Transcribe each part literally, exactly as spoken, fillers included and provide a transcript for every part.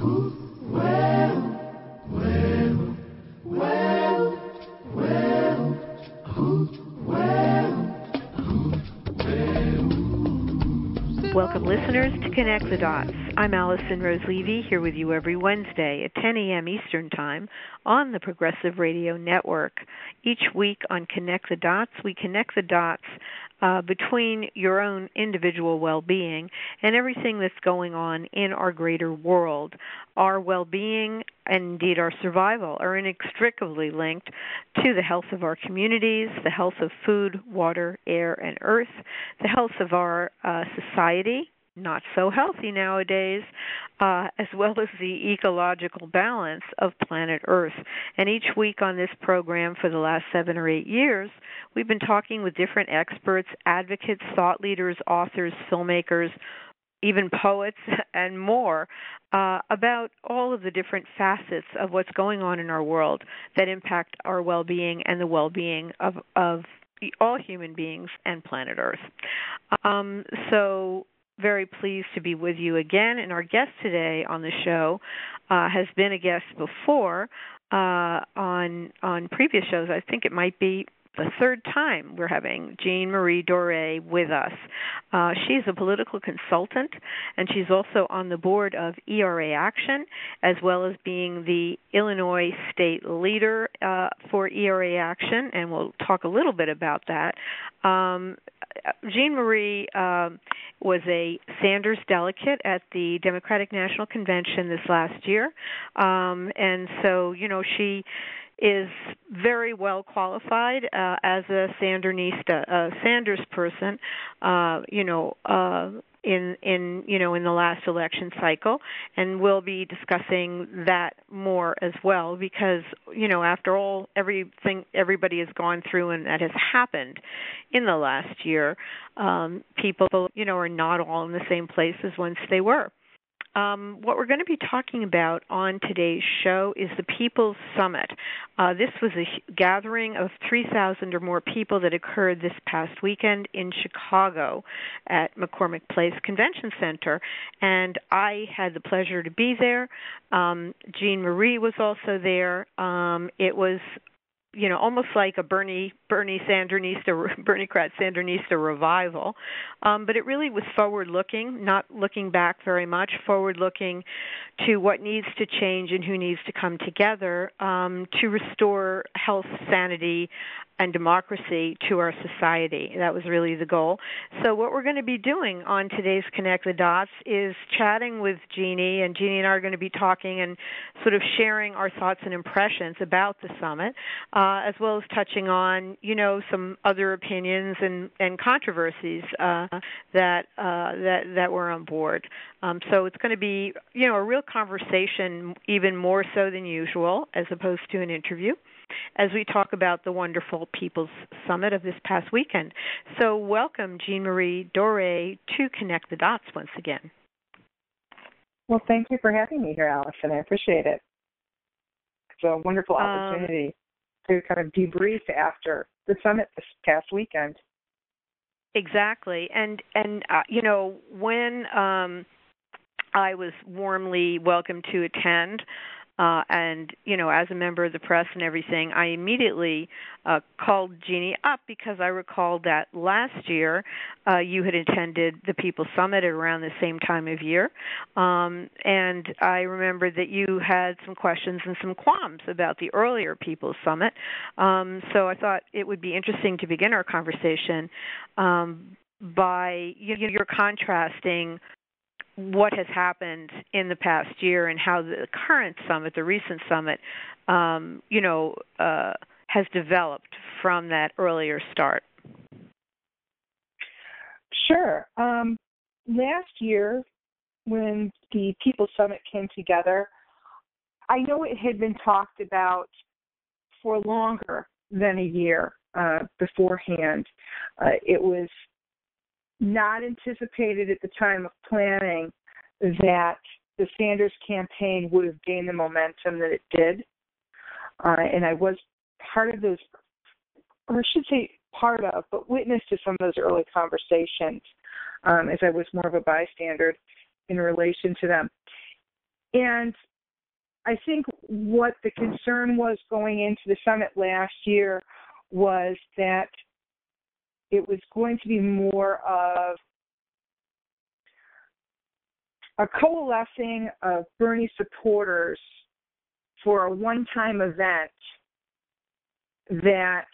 Welcome, listeners, to Connect the Dots. I'm Allison Rose Levy, here with you every Wednesday at ten a.m. Eastern Time on the Progressive Radio Network. Each week on Connect the Dots, we connect the dots uh, between your own individual well-being and everything that's going on in our greater world. Our well-being and indeed our survival are inextricably linked to the health of our communities, the health of food, water, air, and earth, the health of our uh, society, not so healthy nowadays, uh, as well as the ecological balance of planet Earth. And each week on this program for the last seven or eight years, we've been talking with different experts, advocates, thought leaders, authors, filmmakers, even poets and more, uh, about all of the different facets of what's going on in our world that impact our well-being and the well-being of, of all human beings and planet Earth. Um, so very pleased to be with you again. And our guest today on the show uh, has been a guest before uh, on on previous shows. I think it might be the third time we're having Jean Marie Doré with us. Uh, she's a political consultant, and she's also on the board of E R A Action, as well as being the Illinois state leader uh, for E R A Action, and we'll talk a little bit about that. Um, Jean Marie um, was a Sanders delegate at the Democratic National Convention this last year, um, and so, you know, she is very well qualified uh, as a Sandernista, a Sanders person, uh, you know, uh, in in you know in the last election cycle, and we'll be discussing that more as well because, you know, after all, everything everybody has gone through and that has happened in the last year, um, people, you know, are not all in the same place as once they were. Um, what we're going to be talking about on today's show is the People's Summit. Uh, this was a gathering of three thousand or more people that occurred this past weekend in Chicago at McCormick Place Convention Center, and I had the pleasure to be there. Um, Jean Marie was also there. Um, it was you know, almost like a Bernie Bernie Sandernista, Bernie Kratz Sandernista revival. Um, but it really was forward-looking, not looking back very much, forward-looking to what needs to change and who needs to come together um, to restore health, sanity, and democracy to our society. That was really the goal. So what we're going to be doing on today's Connect the Dots is chatting with Jeannie, and Jeannie and I are going to be talking and sort of sharing our thoughts and impressions about the summit, uh, as well as touching on, you know, some other opinions and, and controversies uh, that, uh, that that were on board. Um, so it's going to be, you know, a real conversation, even more so than usual, as opposed to an interview, as we talk about the wonderful People's Summit of this past weekend. So welcome, Jean Marie Doré, to Connect the Dots once again. Well, thank you for having me here, Allison. I appreciate it. It's a wonderful opportunity um, to kind of debrief after the summit this past weekend. Exactly. And, and uh, you know, when um, I was warmly welcomed to attend, Uh, and, you know, as a member of the press and everything, I immediately uh, called Jeannie up because I recalled that last year uh, you had attended the People's Summit at around the same time of year. Um, and I remember that you had some questions and some qualms about the earlier People's Summit. Um, so I thought it would be interesting to begin our conversation um, by, you know, you're contrasting what has happened in the past year and how the current summit, the recent summit, um, you know, uh, has developed from that earlier start. Sure. Um, last year, when the People's Summit came together, I know it had been talked about for longer than a year uh, beforehand. Uh, it was not anticipated at the time of planning that the Sanders campaign would have gained the momentum that it did. Uh, and I was part of those, or I should say part of, but witness to some of those early conversations um, as I was more of a bystander in relation to them. And I think what the concern was going into the summit last year was that it was going to be more of a coalescing of Bernie supporters for a one-time event that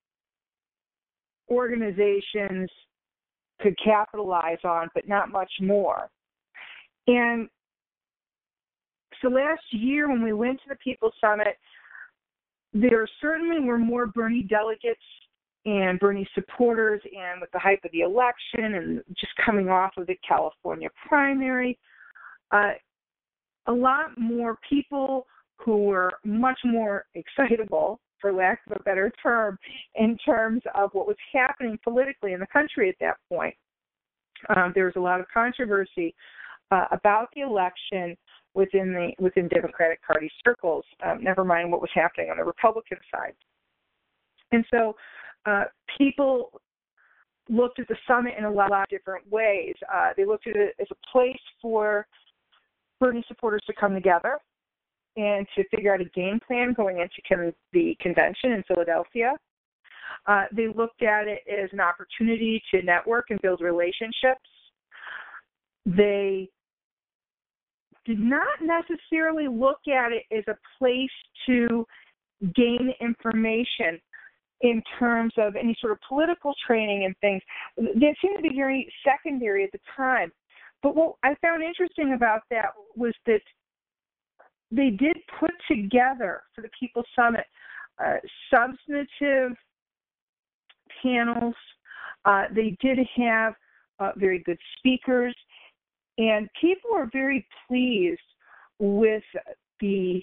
organizations could capitalize on, but not much more. And so last year when we went to the People's Summit, there certainly were more Bernie delegates and Bernie supporters, and with the hype of the election and just coming off of the California primary, uh, a lot more people who were much more excitable, for lack of a better term, in terms of what was happening politically in the country at that point. Um, there was a lot of controversy uh, about the election within the within Democratic Party circles, um, never mind what was happening on the Republican side. And so uh, people looked at the summit in a lot of different ways. Uh, they looked at it as a place for Bernie supporters to come together and to figure out a game plan going into con- the convention in Philadelphia. Uh, they looked at it as an opportunity to network and build relationships. They did not necessarily look at it as a place to gain information in terms of any sort of political training and things. That seemed to be very secondary at the time. But what I found interesting about that was that they did put together for the People's Summit uh, substantive panels. Uh, they did have uh, very good speakers, and people were very pleased with the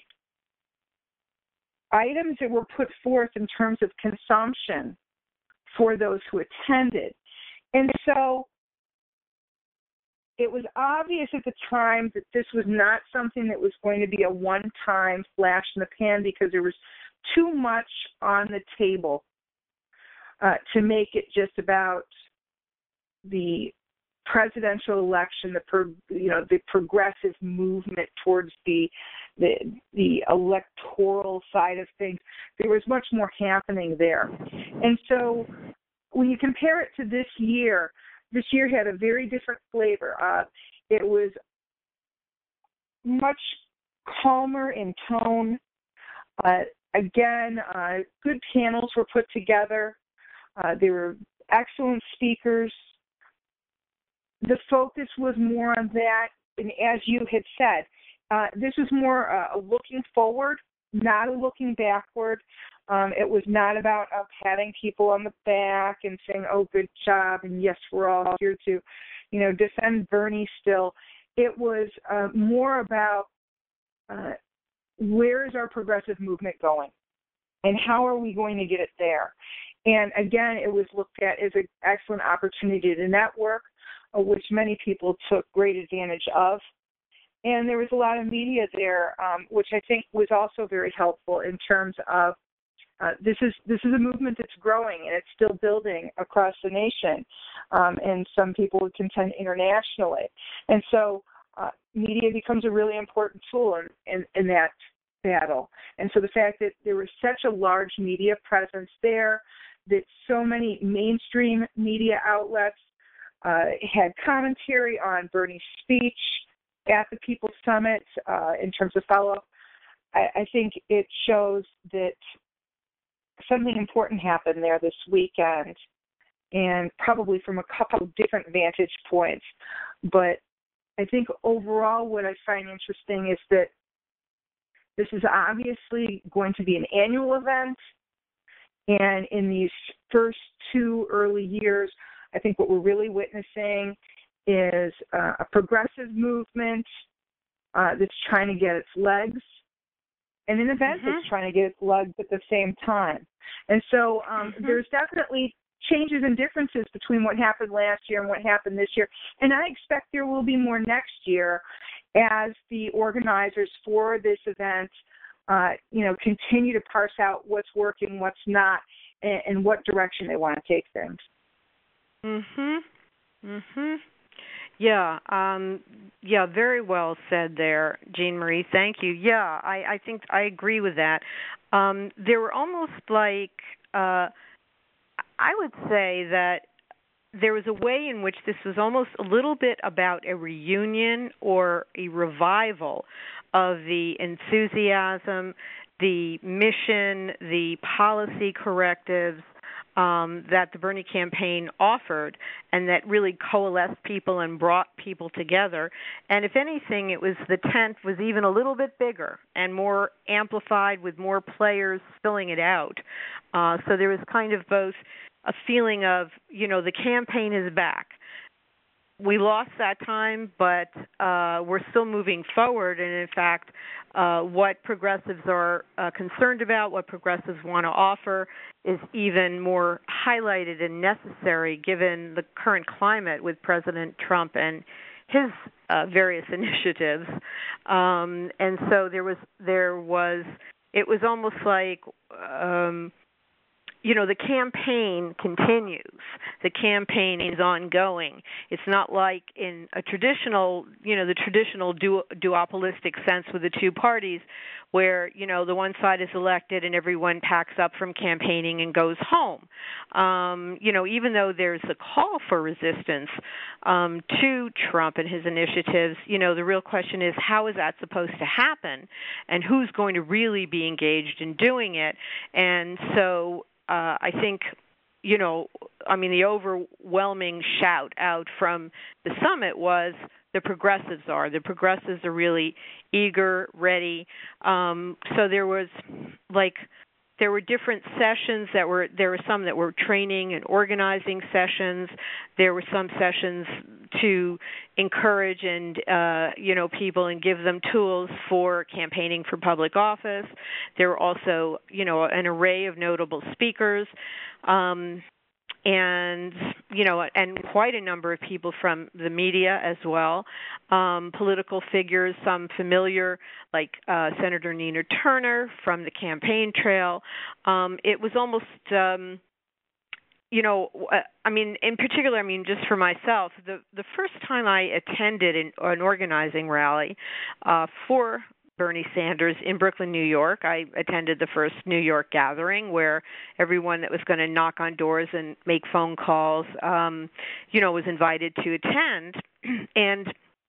items that were put forth in terms of consumption for those who attended. And so it was obvious at the time that this was not something that was going to be a one-time flash in the pan, because there was too much on the table uh, to make it just about the presidential election, the pro, you know the progressive movement towards the, the the electoral side of things. There was much more happening there, and so when you compare it to this year, this year had a very different flavor. Uh, it was much calmer in tone. Uh, again, uh, good panels were put together. Uh, there were excellent speakers. The focus was more on that, and as you had said, uh, this was more uh, looking forward, not a looking backward. Um, it was not about uh, patting people on the back and saying, "Oh, good job," and yes, we're all here to, you know, defend Bernie still. It was uh, more about uh, where is our progressive movement going, and how are we going to get it there? And again, it was looked at as an excellent opportunity to network, which many people took great advantage of. And there was a lot of media there, um, which I think was also very helpful in terms of uh, this is this is a movement that's growing and it's still building across the nation, um, and some people would contend internationally. And so uh, media becomes a really important tool in, in, in that battle. And so the fact that there was such a large media presence there, that so many mainstream media outlets Uh, had commentary on Bernie's speech at the People's Summit uh, in terms of follow-up. I, I think it shows that something important happened there this weekend, and probably from a couple of different vantage points. But I think overall what I find interesting is that this is obviously going to be an annual event, and in these first two early years, I think what we're really witnessing is uh, a progressive movement uh, that's trying to get its legs, and an event mm-hmm. that's trying to get its legs at the same time. And so um, mm-hmm. there's definitely changes and differences between what happened last year and what happened this year. And I expect there will be more next year as the organizers for this event, uh, you know, continue to parse out what's working, what's not, and, and what direction they want to take things. Mhm. Mhm. Yeah, um, yeah, very well said there, Jean Marie. Thank you. Yeah, I, I think I agree with that. Um, there were almost like uh, I would say that there was a way in which this was almost a little bit about a reunion or a revival of the enthusiasm, the mission, the policy correctives um, that the Bernie campaign offered, and that really coalesced people and brought people together. And if anything, it was the tent was even a little bit bigger and more amplified with more players filling it out. Uh, so there was kind of both a feeling of, you know, the campaign is back. We lost that time, but uh, we're still moving forward. And in fact, uh, what progressives are uh, concerned about, what progressives want to offer, is even more highlighted and necessary given the current climate with President Trump and his uh, various initiatives. Um, and so there was, there was, it was almost like. Um, You know, the campaign continues. The campaign is ongoing. It's not like in a traditional, you know, the traditional du- duopolistic sense with the two parties where, you know, the one side is elected and everyone packs up from campaigning and goes home. Um, you know, even though there's a call for resistance um, to Trump and his initiatives, you know, the real question is how is that supposed to happen and who's going to really be engaged in doing it? And so Uh, I think, you know, I mean, the overwhelming shout out from the summit was the progressives are. The progressives are really eager, ready. Um, so there was, like, there were different sessions that were, there were some that were training and organizing sessions. There were some sessions to encourage and, uh, you know, people and give them tools for campaigning for public office. There were also, you know, an array of notable speakers. Um, and, you know, and quite a number of people from the media as well, um, political figures, some familiar, like uh, Senator Nina Turner from the campaign trail. Um, it was almost, um, you know, I mean, in particular, I mean, just for myself, the, the first time I attended an, an organizing rally uh, for Bernie Sanders in Brooklyn, New York. I attended the first New York gathering where everyone that was going to knock on doors and make phone calls, um, you know, was invited to attend. And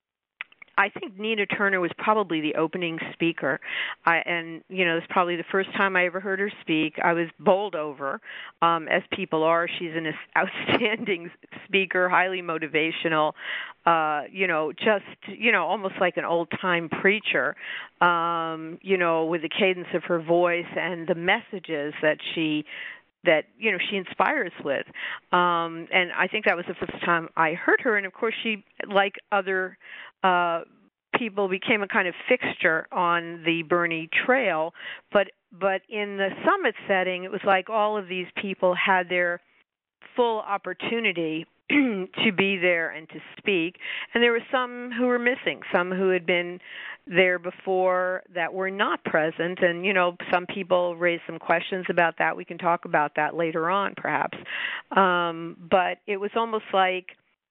I think Nina Turner was probably the opening speaker, I, and you know, it's probably the first time I ever heard her speak. I was bowled over, um, as people are. She's an outstanding speaker, highly motivational, uh, you know, just you know, almost like an old-time preacher, um, you know, with the cadence of her voice and the messages that she. that, you know, she inspires with. Um, and I think that was the first time I heard her. And, of course, she, like other uh, people, became a kind of fixture on the Bernie trail. But, but in the summit setting, it was like all of these people had their full opportunity to be there and to speak. And there were some who were missing, some who had been there before that were not present. And, you know, some people raised some questions about that. We can talk about that later on, perhaps. Um, but it was almost like,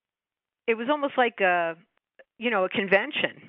it was almost like a, you know, a convention.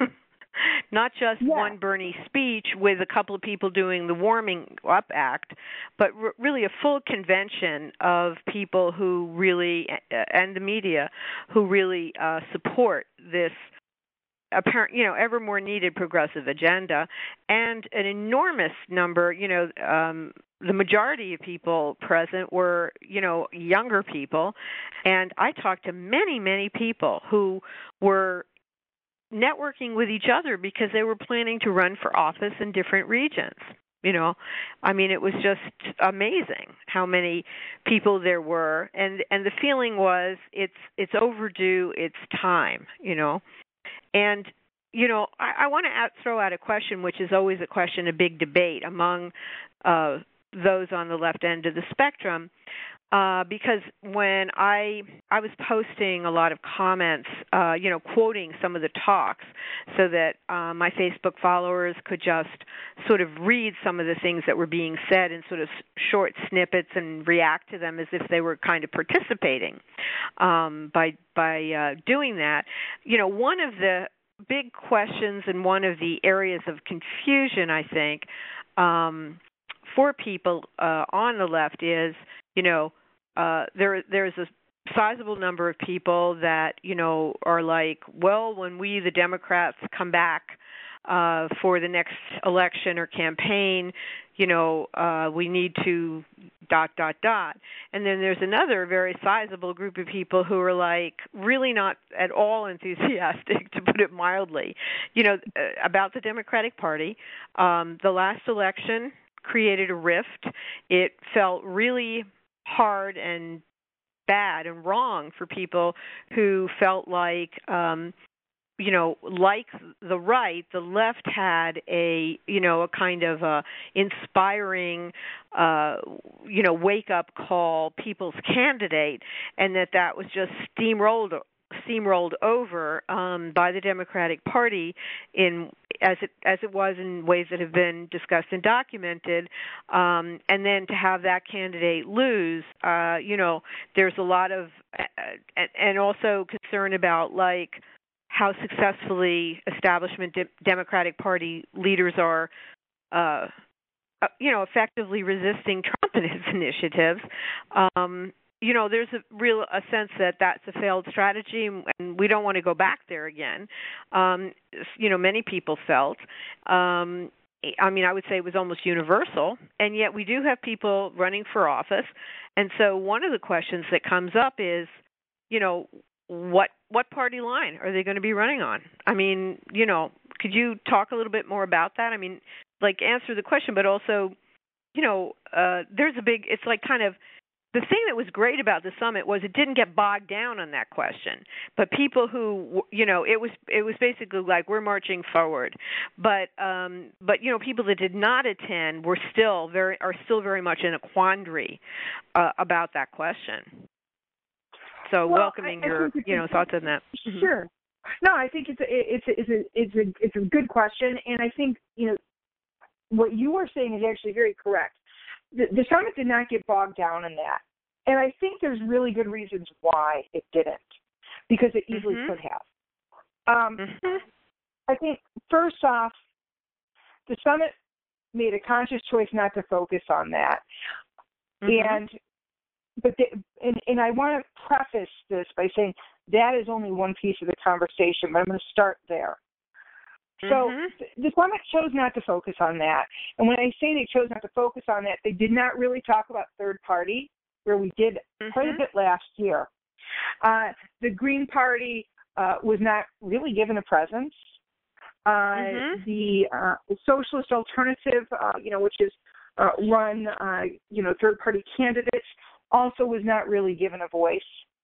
Not just yeah. one Bernie speech with a couple of people doing the warming up act, but r- really a full convention of people who really, and the media, who really uh, support this apparent, you know, ever more needed progressive agenda, and an enormous number, you know, um, the majority of people present were, you know, younger people, and I talked to many, many people who were networking with each other because they were planning to run for office in different regions. You know, I mean, it was just amazing how many people there were, and and the feeling was it's it's overdue, it's time. You know, and you know, I, I want to throw out a question, which is always a question, a big debate among uh, those on the left end of the spectrum. uh, because when I I was posting a lot of comments, uh, you know, quoting some of the talks, so that uh, my Facebook followers could just sort of read some of the things that were being said in sort of short snippets and react to them as if they were kind of participating um, by by uh, doing that. You know, one of the big questions and one of the areas of confusion, I think, um, for people uh, on the left is, you know, uh, there there's a sizable number of people that, you know, are like, well, when we, the Democrats, come back uh, for the next election or campaign, you know, uh, we need to dot, dot, dot. And then there's another very sizable group of people who are like really not at all enthusiastic, to put it mildly, you know, about the Democratic Party. Um, the last election created a rift. It felt really hard and bad and wrong for people who felt like, um, you know, like the right, the left had a, you know, a kind of a inspiring, uh, you know, wake-up call people's candidate, and that that was just steamrolled steamrolled over um, by the Democratic Party in as it as it was in ways that have been discussed and documented, um, and then to have that candidate lose, uh, you know, there's a lot of uh, and also concern about like how successfully establishment de- Democratic Party leaders are, uh, uh, you know, effectively resisting Trump and his initiatives. Um, you know, there's a real a sense that that's a failed strategy, and we don't want to go back there again. Um, you know, many people felt. Um, I mean, I would say it was almost universal, and yet we do have people running for office. And so one of the questions that comes up is, you know, what what party line are they going to be running on? I mean, you know, could you talk a little bit more about that? I mean, like answer the question, but also, you know, uh, there's a big, it's like kind of, the thing that was great about the summit was it didn't get bogged down on that question. But people who, you know, it was it was basically like we're marching forward. But um, but you know, people that did not attend were still very are still very much in a quandary uh, about that question. So well, welcoming I, I your you know thoughts on that. Sure. No, I think it's a, it's a, it's a, it's a it's a good question, and I think you know what you are saying is actually very correct. The, the summit did not get bogged down in that. And I think there's really good reasons why it didn't, because it easily mm-hmm. could have. Um, mm-hmm. I think, first off, the summit made a conscious choice not to focus on that. Mm-hmm. And but they, and, and I want to preface this by saying that is only one piece of the conversation, but I'm going to start there. So mm-hmm. the summit chose not to focus on that. And when I say they chose not to focus on that, they did not really talk about third party, where we did mm-hmm. quite a bit last year. Uh, the Green Party uh, was not really given a presence. Uh, mm-hmm. The uh, Socialist Alternative, uh, you know, which is uh, run, uh, you know, third party candidates, also was not really given a voice.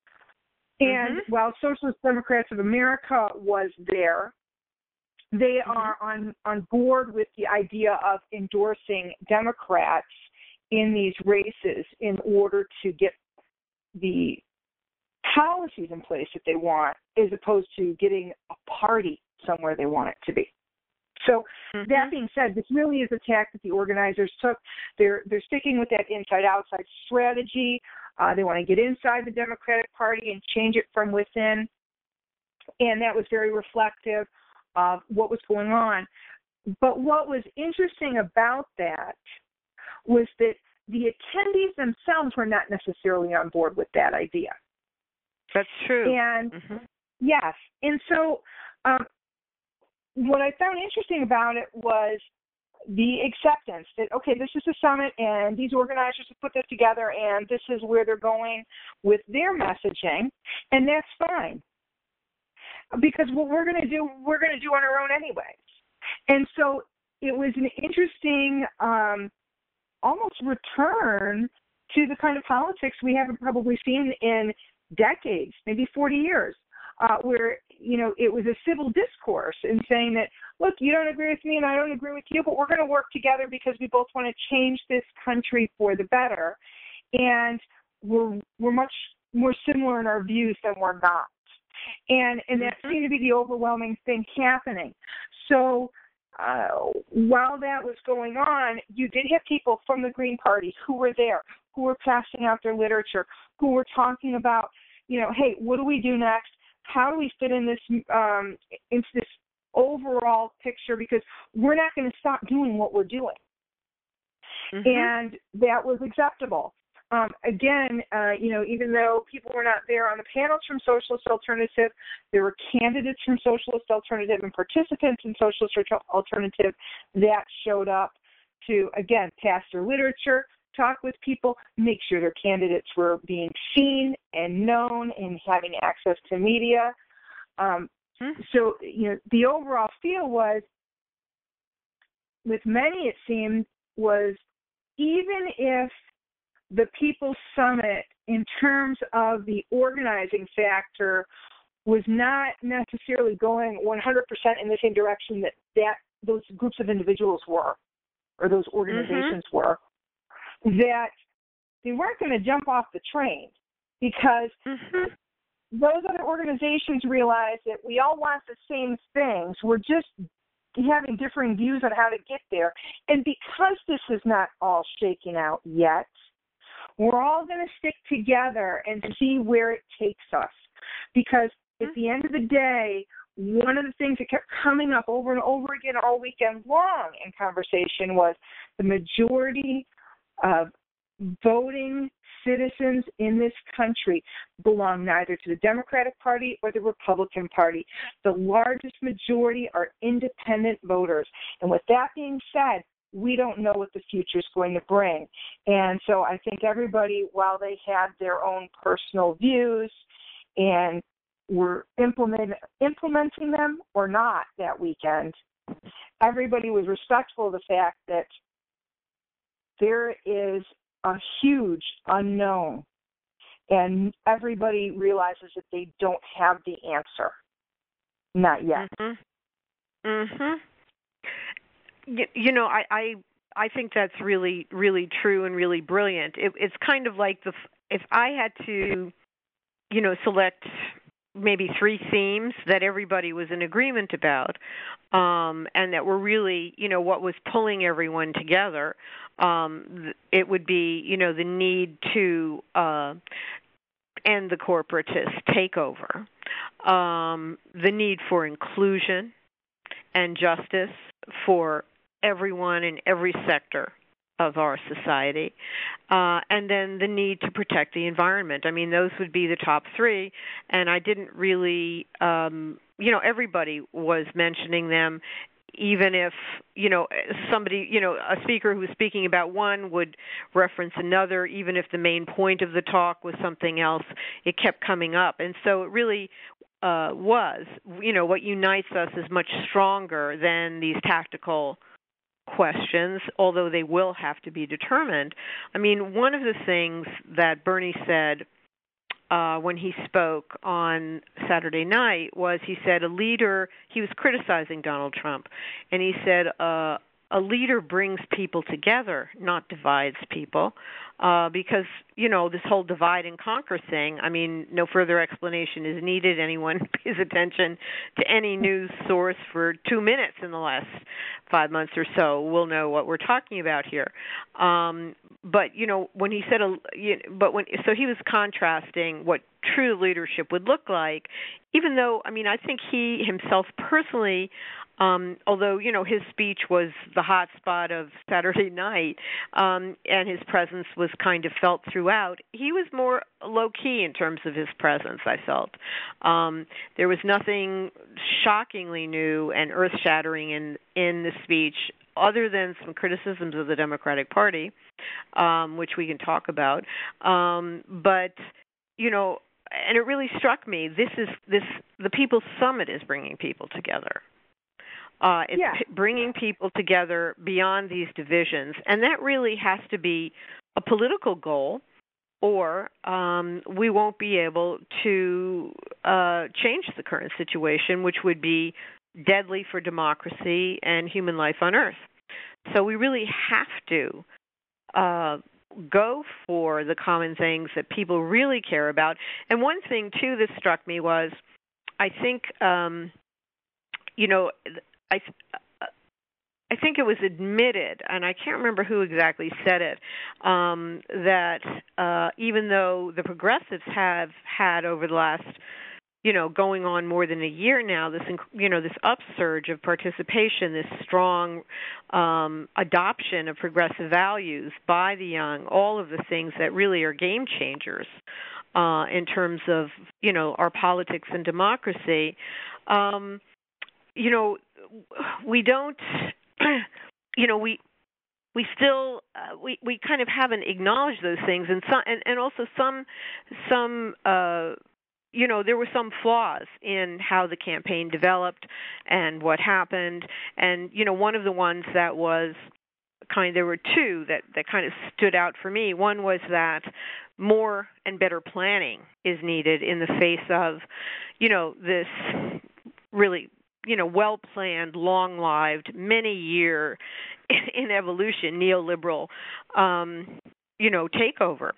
And mm-hmm. while Socialist Democrats of America was there, they mm-hmm. are on, on board with the idea of endorsing Democrats in these races in order to get the policies in place that they want, as opposed to getting a party somewhere they want it to be. So mm-hmm. that being said, this really is a tack that the organizers took. They're they're sticking with that inside-outside strategy. Uh, they want to get inside the Democratic Party and change it from within, and that was very reflective of what was going on. But what was interesting about that was that the attendees themselves were not necessarily on board with that idea. That's true. And mm-hmm. yes, and so um, what I found interesting about it was the acceptance that, okay, this is a summit and these organizers have put this together and this is where they're going with their messaging, and that's fine. Because what we're going to do, we're going to do on our own anyways. And so it was an interesting um, almost return to the kind of politics we haven't probably seen in decades, maybe forty years, uh, where, you know, it was a civil discourse and saying that, look, you don't agree with me and I don't agree with you, but we're going to work together because we both want to change this country for the better. And we're we're much more similar in our views than we're not. And and that seemed to be the overwhelming thing happening. So uh, while that was going on, you did have people from the Green Party who were there, who were passing out their literature, who were talking about, you know, hey, what do we do next? How do we fit in this um, into this overall picture? Because we're not going to stop doing what we're doing. Mm-hmm. And that was acceptable. Um, again, uh, you know, even though people were not there on the panels from Socialist Alternative, there were candidates from Socialist Alternative and participants in Socialist Alternative that showed up to, again, pass their literature, talk with people, make sure their candidates were being seen and known and having access to media. Um, mm-hmm. So, you know, the overall feel was, with many it seemed, was even if the People's Summit, in terms of the organizing factor, was not necessarily going one hundred percent in the same direction that, that those groups of individuals were, or those organizations mm-hmm. were, that they weren't going to jump off the train, because mm-hmm. those other organizations realized that we all want the same things. We're just having differing views on how to get there. And because this is not all shaken out yet, we're all going to stick together and see where it takes us. Because at the end of the day, one of the things that kept coming up over and over again all weekend long in conversation was the majority of voting citizens in this country belong neither to the Democratic Party or the Republican Party. The largest majority are independent voters. And with that being said, we don't know what the future is going to bring. And so I think everybody, while they had their own personal views and were implement, implementing them or not that weekend, everybody was respectful of the fact that there is a huge unknown, and everybody realizes that they don't have the answer. Not yet. Mm-hmm. Mm-hmm. You, you know, I, I I think that's really, really true and really brilliant. It, it's kind of like the if I had to, you know, select maybe three themes that everybody was in agreement about, um, and that were really, you know, what was pulling everyone together. Um, it would be, you know, the need to uh, end the corporatist takeover, um, the need for inclusion and justice for everyone in every sector of our society, uh, and then the need to protect the environment. I mean, those would be the top three, and I didn't really, um, you know, everybody was mentioning them, even if, you know, somebody, you know, a speaker who was speaking about one would reference another, even if the main point of the talk was something else, it kept coming up. And so it really uh, was, you know, what unites us is much stronger than these tactical questions, although they will have to be determined. I mean, one of the things that Bernie said uh, when he spoke on Saturday night was he said a leader, he was criticizing Donald Trump, and he said uh, a leader brings people together, not divides people, uh, because, you know, this whole divide and conquer thing, I mean, no further explanation is needed. Anyone pays attention to any news source for two minutes in the last five months or so will know what we're talking about here. Um, but, you know, when he said, a, you know, but when, so he was contrasting what true leadership would look like, even though, I mean, I think he himself personally, Um, although, you know, his speech was the hot spot of Saturday night, um, and his presence was kind of felt throughout, he was more low-key in terms of his presence, I felt. Um, there was nothing shockingly new and earth-shattering in, in the speech, other than some criticisms of the Democratic Party, um, which we can talk about. Um, but, you know, and it really struck me, this is this the People's Summit is bringing people together. Uh, it's yeah. p- bringing people together beyond these divisions, and that really has to be a political goal, or um, we won't be able to uh, change the current situation, which would be deadly for democracy and human life on Earth. So we really have to uh, go for the common things that people really care about. And one thing, too, that struck me was, I think, um, you know, I I think it was admitted, and I can't remember who exactly said it, um, that uh, even though the progressives have had over the last, you know, going on more than a year now, this, you know, this upsurge of participation, this strong um, adoption of progressive values by the young, all of the things that really are game changers uh, in terms of, you know, our politics and democracy. Um, you know, we don't, you know, we we still uh, we we kind of haven't acknowledged those things, and some, and, and also some some. Uh, You know, there were some flaws in how the campaign developed and what happened. And, you know, one of the ones that was kind, there were two that, that kind of stood out for me. One was that more and better planning is needed in the face of, you know, this really, you know, well-planned, long-lived, many-year in evolution neoliberal, um, you know, takeover.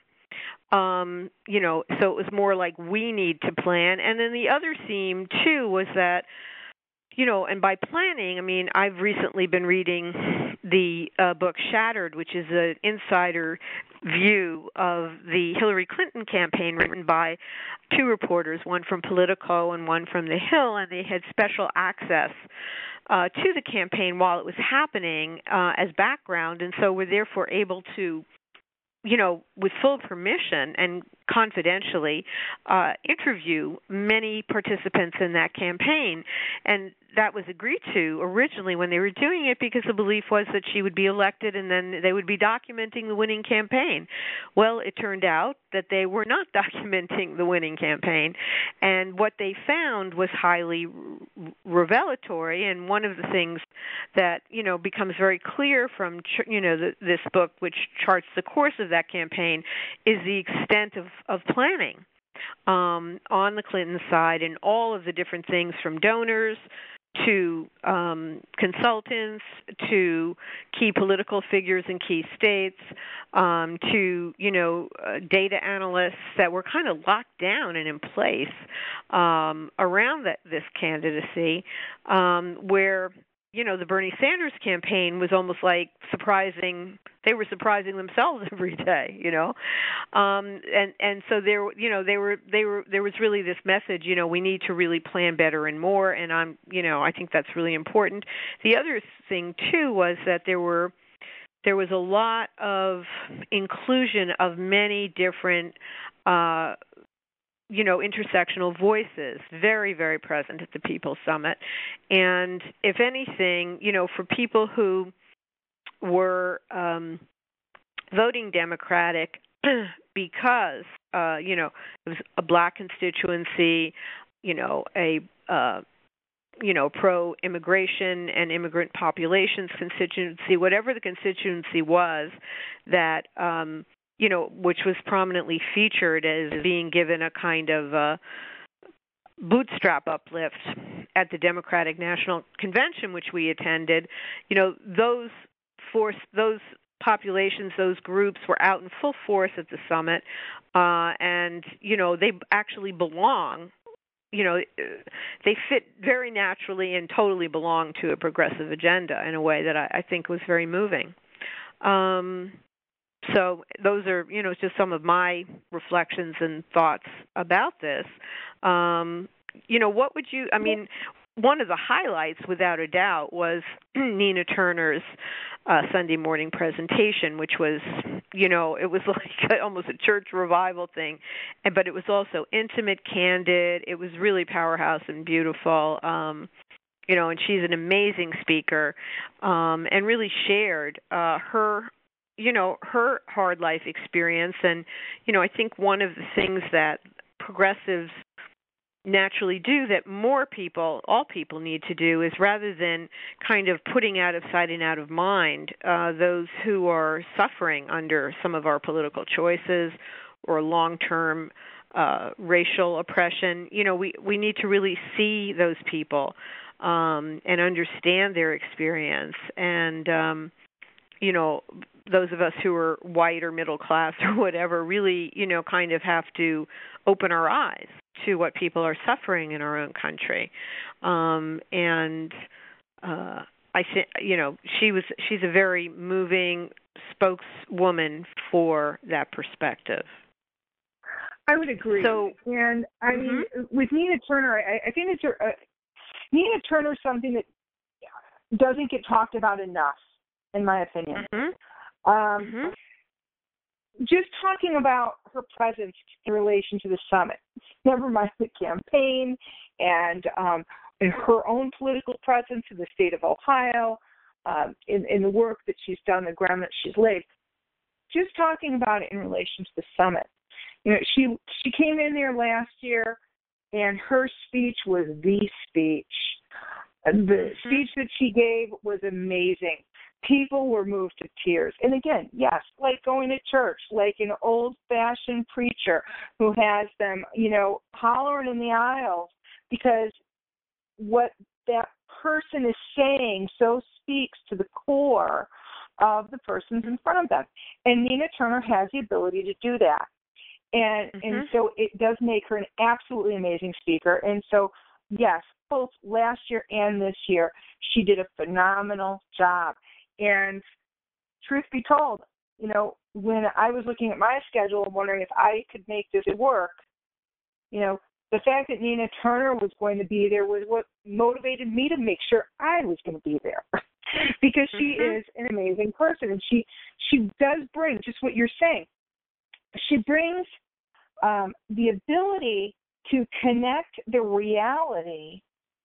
Um, you know, so it was more like we need to plan. And then the other theme, too, was that, you know, and by planning, I mean, I've recently been reading the uh, book Shattered, which is an insider view of the Hillary Clinton campaign written by two reporters, one from Politico and one from The Hill, and they had special access uh, to the campaign while it was happening uh, as background, and so were therefore able to, you know, with full permission and confidentially uh, interview many participants in that campaign. And that was agreed to originally when they were doing it because the belief was that she would be elected and then they would be documenting the winning campaign. Well, it turned out that they were not documenting the winning campaign. And what they found was highly revelatory. And one of the things that, you know, becomes very clear from, you know, the, this book, which charts the course of that campaign, is the extent of, of planning um, on the Clinton side and all of the different things from donors to um, consultants, to key political figures in key states, um, to, you know, uh, data analysts that were kind of locked down and in place um, around that, this candidacy, um, where, you know, the Bernie Sanders campaign was almost like surprising. They were surprising themselves every day, you know, um, and and so there, you know, they were they were there was really this message, you know, we need to really plan better and more, and I'm, you know, I think that's really important. The other thing too was that there were there was a lot of inclusion of many different. Uh, you know, intersectional voices, very, very present at the People's Summit. And if anything, you know, for people who were um, voting Democratic because, uh, you know, it was a black constituency, you know, a, uh, you know, pro-immigration and immigrant populations constituency, whatever the constituency was that, um, you know, which was prominently featured as being given a kind of uh, bootstrap uplift at the Democratic National Convention, which we attended. You know, those force, those populations, those groups were out in full force at the summit, uh, and you know, they actually belong. You know, they fit very naturally and totally belong to a progressive agenda in a way that I, I think was very moving. Um, So those are, you know, just some of my reflections and thoughts about this. Um, you know, what would you, I mean, one of the highlights, without a doubt, was Nina Turner's uh, Sunday morning presentation, which was, you know, it was like almost a church revival thing, but it was also intimate, candid. It was really powerhouse and beautiful. Um, you know, and she's an amazing speaker, um, and really shared uh, her you know, her hard life experience. And, you know, I think one of the things that progressives naturally do that more people, all people need to do is rather than kind of putting out of sight and out of mind uh, those who are suffering under some of our political choices or long-term uh, racial oppression, you know, we, we need to really see those people um, and understand their experience and, um, you know, those of us who are white or middle class or whatever really, you know, kind of have to open our eyes to what people are suffering in our own country. Um, and uh, I think, you know, she was she's a very moving spokeswoman for that perspective. I would agree. So, and I mm-hmm. mean, with Nina Turner, I, I think it's a, uh, Nina Turner is something that doesn't get talked about enough, in my opinion. Mm-hmm. Um, mm-hmm. Just talking about her presence in relation to the summit, never mind the campaign and, um, and her own political presence in the state of Ohio, um, in, in the work that she's done, the ground that she's laid. Just talking about it in relation to the summit. You know, she she came in there last year, and her speech was the speech. The mm-hmm. speech that she gave was amazing. People were moved to tears. And again, yes, like going to church, like an old-fashioned preacher who has them, you know, hollering in the aisles because what that person is saying so speaks to the core of the persons in front of them. And Nina Turner has the ability to do that. And mm-hmm. and so it does make her an absolutely amazing speaker. And so, yes, both last year and this year, she did a phenomenal job. And truth be told, you know, when I was looking at my schedule and wondering if I could make this work, you know, the fact that Nina Turner was going to be there was what motivated me to make sure I was going to be there. Because she mm-hmm. is an amazing person. And she, she does bring just what you're saying. She brings um, the ability to connect the reality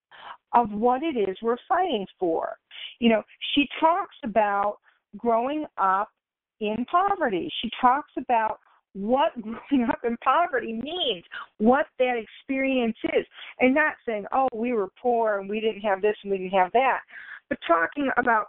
of what it is we're fighting for. You know, she talks about growing up in poverty. She talks about what growing up in poverty means, what that experience is, and not saying, oh, we were poor and we didn't have this and we didn't have that, but talking about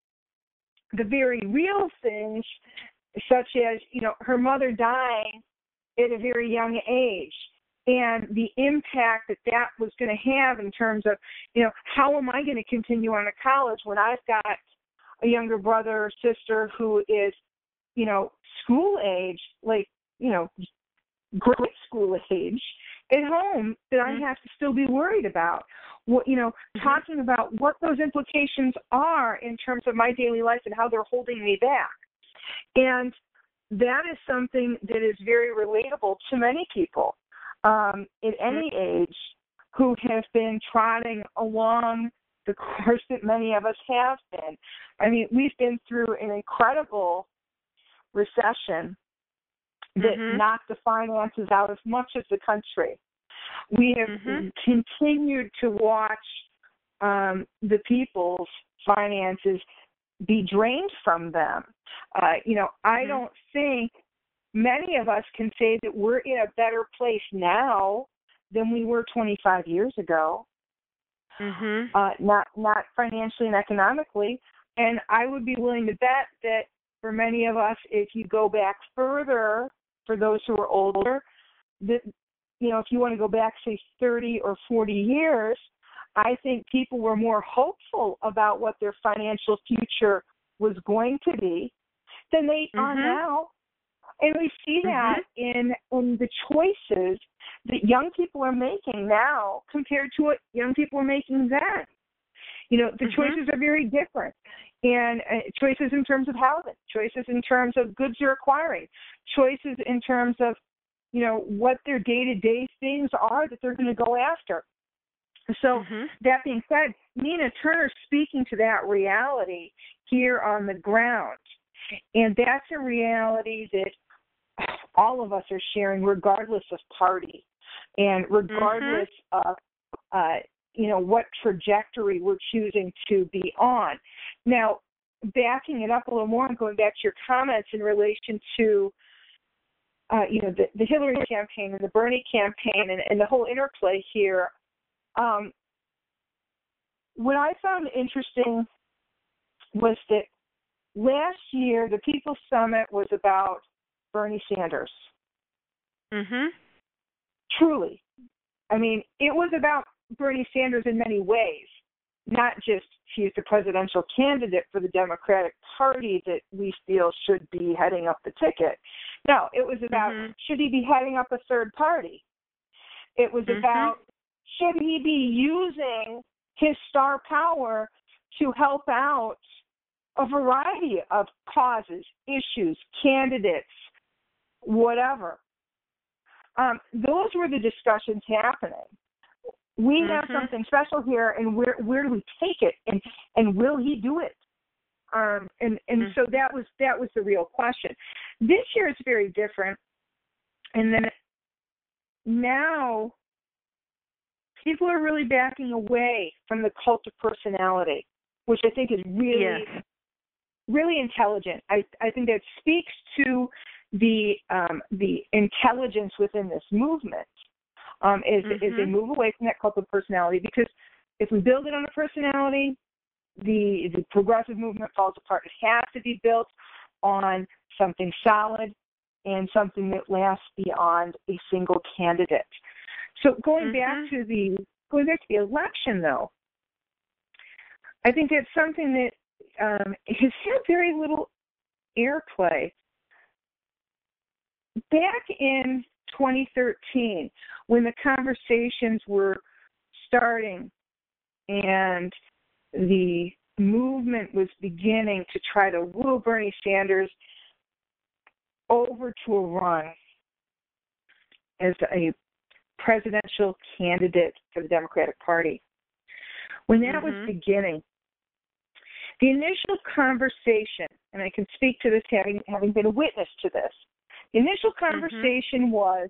the very real things, such as, you know, her mother dying at a very young age, and the impact that that was going to have in terms of, you know, how am I going to continue on to college when I've got a younger brother or sister who is, you know, school age, like, you know, grade school age at home that I have to still be worried about. What, you know, mm-hmm. talking about what those implications are in terms of my daily life and how they're holding me back. And that is something that is very relatable to many people um, at any age who have been trotting along the course that many of us have been. I mean, we've been through an incredible recession that mm-hmm. knocked the finances out of much of the country. We have mm-hmm. continued to watch um, the people's finances be drained from them. Uh, you know, I mm-hmm. don't think many of us can say that we're in a better place now than we were twenty-five years ago. Mm-hmm. Uh, not not financially and economically. And I would be willing to bet that for many of us, if you go back further, for those who are older, that, you know, if you want to go back, say, thirty or forty years, I think people were more hopeful about what their financial future was going to be than they mm-hmm. are now. And we see that mm-hmm. in, in the choices that young people are making now compared to what young people were making then. You know, the mm-hmm. choices are very different. And uh, choices in terms of housing, choices in terms of goods they're acquiring, choices in terms of, you know, what their day-to-day things are that they're going to go after. So mm-hmm. that being said, Nina Turner speaking to that reality here on the ground. And that's a reality that all of us are sharing regardless of party and regardless mm-hmm. of, uh, you know, what trajectory we're choosing to be on. Now, backing it up a little more and going back to your comments in relation to, uh, you know, the, the Hillary campaign and the Bernie campaign and, and the whole interplay here, um, what I found interesting was that last year the People's Summit was about Bernie Sanders. Mm-hmm. Truly. I mean, it was about Bernie Sanders in many ways, not just he's the presidential candidate for the Democratic Party that we feel should be heading up the ticket. No, it was about mm-hmm. should he be heading up a third party? It was mm-hmm. about should he be using his star power to help out a variety of causes, issues, candidates, whatever. Um, those were the discussions happening. We mm-hmm. have something special here, and where where do we take it, and and will he do it? Um, and and mm-hmm. so that was that was the real question. This year it's very different, and then now people are really backing away from the cult of personality, which I think is really yes. really intelligent. I I think that speaks to the um, the intelligence within this movement. Um, is mm-hmm. is they move away from that cult of personality, because if we build it on a personality, the the progressive movement falls apart. It has to be built on something solid and something that lasts beyond a single candidate. So going mm-hmm. back to the going back to the election, though, I think that's something that um, has had very little airplay. Back in twenty thirteen, when the conversations were starting and the movement was beginning to try to woo Bernie Sanders over to a run as a presidential candidate for the Democratic Party, when that mm-hmm. was beginning, the initial conversation, and I can speak to this having having been a witness to this, the initial conversation mm-hmm. was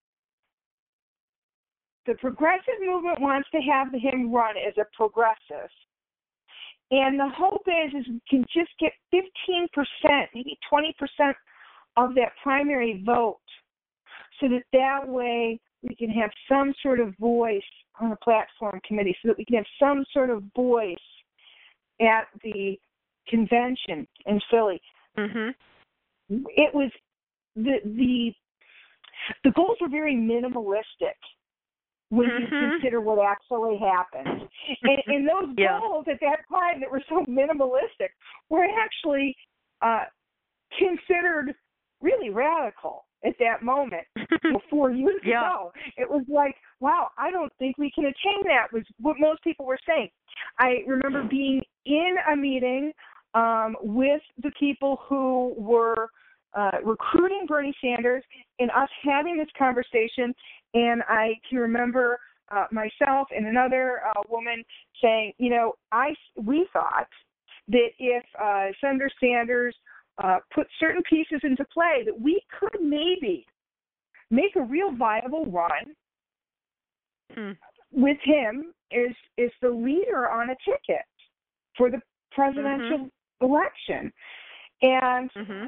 the progressive movement wants to have him run as a progressive. And the hope is, is we can just get fifteen percent, maybe twenty percent of that primary vote, so that that way we can have some sort of voice on the platform committee, so that we can have some sort of voice at the convention in Philly. Mm-hmm. It was the the the goals were very minimalistic when mm-hmm. you consider what actually happened. And, and those yeah. goals at that time that were so minimalistic were actually uh, considered really radical at that moment. Four years yeah. ago, it was like, wow, I don't think we can attain that, was what most people were saying. I remember being in a meeting um, with the people who were uh, recruiting Bernie Sanders and us having this conversation, and I can remember uh, myself and another uh, woman saying, you know, I, we thought that if uh, Senator Sanders uh, put certain pieces into play, that we could maybe make a real viable run hmm. with him as, as the leader on a ticket for the presidential mm-hmm. election. And mm-hmm.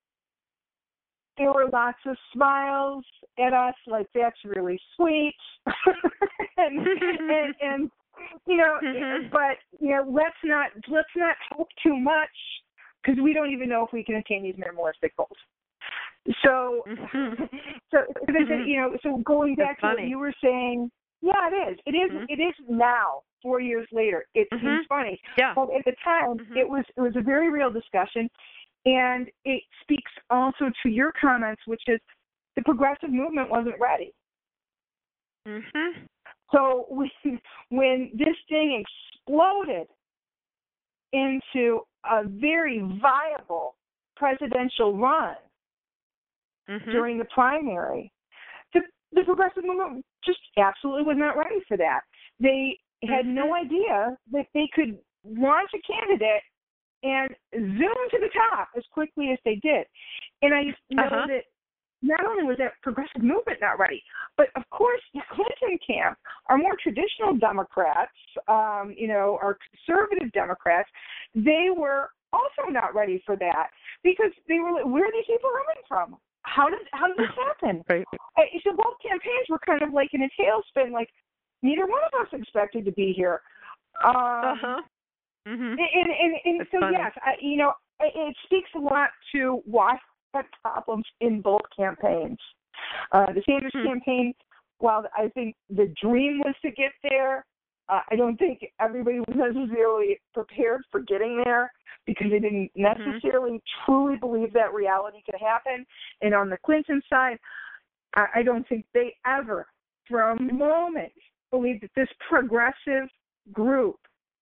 there were lots of smiles at us, like, that's really sweet. and, and, and, you know, mm-hmm. but, you know, let's not, let's not hope too much, because we don't even know if we can attain these minimalistic goals. So, mm-hmm. so, mm-hmm. you know, so going back That's to funny. What you were saying, yeah, it is. It is. Mm-hmm. It is now. Four years later, it mm-hmm. seems funny. Yeah. But at the time, mm-hmm. it was it was a very real discussion, and it speaks also to your comments, which is the progressive movement wasn't ready. Mm-hmm. So when when this thing exploded into a very viable presidential run mm-hmm. during the primary, the, the progressive movement just absolutely was not ready for that. They had mm-hmm. no idea that they could launch a candidate and zoom to the top as quickly as they did. And I know uh-huh. that not only was that progressive movement not ready, but of course the Clinton camp, our more traditional Democrats, um, you know, our conservative Democrats, they were also not ready for that, because they were like, where are these people coming from? How did how did this happen? Right. So both campaigns were kind of like in a tailspin, like neither one of us expected to be here. Um, uh-huh. Mm-hmm. And, and, and so, funny. yes, I, you know, it speaks a lot to why we had problems in both campaigns. Uh, the Sanders mm-hmm. campaign, while I think the dream was to get there, Uh, I don't think everybody was necessarily prepared for getting there because they didn't necessarily mm-hmm. truly believe that reality could happen. And on the Clinton side, I, I don't think they ever, for a moment, believed that this progressive group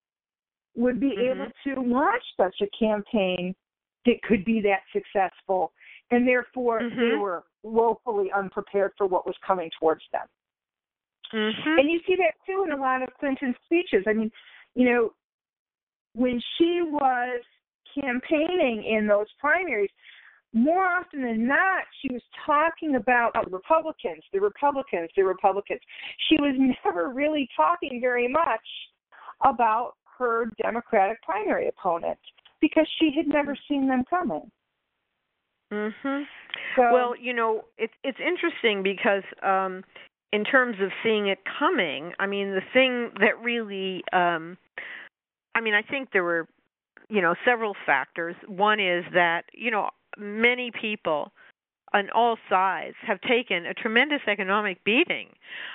would be mm-hmm. able to launch such a campaign that could be that successful. And therefore, mm-hmm. they were woefully unprepared for what was coming towards them. Mm-hmm. And you see that, too, in a lot of Clinton's speeches. I mean, you know, when she was campaigning in those primaries, more often than not, she was talking about the Republicans, the Republicans, the Republicans. She was never really talking very much about her Democratic primary opponent because she had never seen them coming. Mm-hmm. So, well, you know, it's it's interesting because um, in terms of seeing it coming, I mean, the thing that really, um, I mean, I think there were, you know, several factors. One is that, you know, many people on all sides have taken a tremendous economic beating,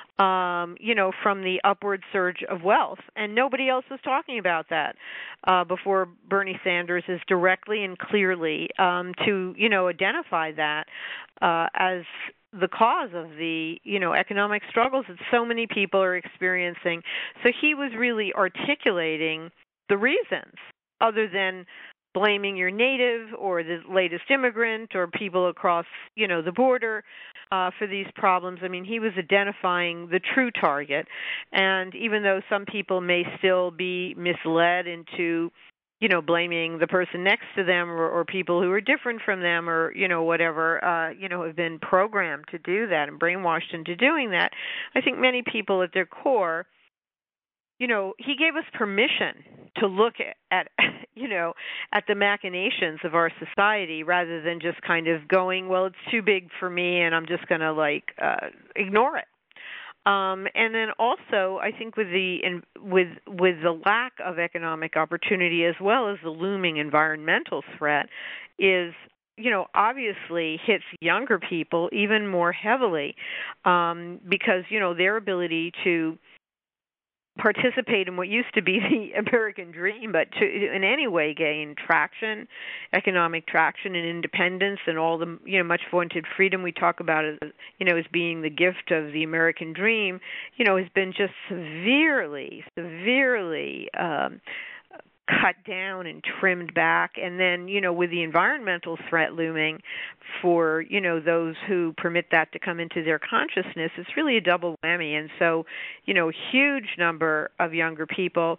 um, you know, from the upward surge of wealth. And nobody else was talking about that uh, before Bernie Sanders is directly and clearly um, to, you know, identify that uh, as the cause of the, you know, economic struggles that so many people are experiencing. So he was really articulating the reasons other than blaming your native or the latest immigrant or people across, you know, the border uh, for these problems. I mean, he was identifying the true target. And even though some people may still be misled into, you know, blaming the person next to them or, or people who are different from them or, you know, whatever, uh, you know, have been programmed to do that and brainwashed into doing that, I think many people at their core, you know, he gave us permission to look at, at, you know, at the machinations of our society rather than just kind of going, well, it's too big for me and I'm just going to, like, uh, ignore it. Um, and then also, I think with the in, with with the lack of economic opportunity as well as the looming environmental threat is, you know, obviously hits younger people even more heavily um, because, you know, their ability to participate in what used to be the American dream, but to in any way gain traction, economic traction and independence and all the, you know, much vaunted freedom we talk about as, you know, as being the gift of the American dream, you know, has been just severely, severely um, cut down and trimmed back. And then, you know, with the environmental threat looming for, you know, those who permit that to come into their consciousness, it's really a double whammy. And so, you know, a huge number of younger people,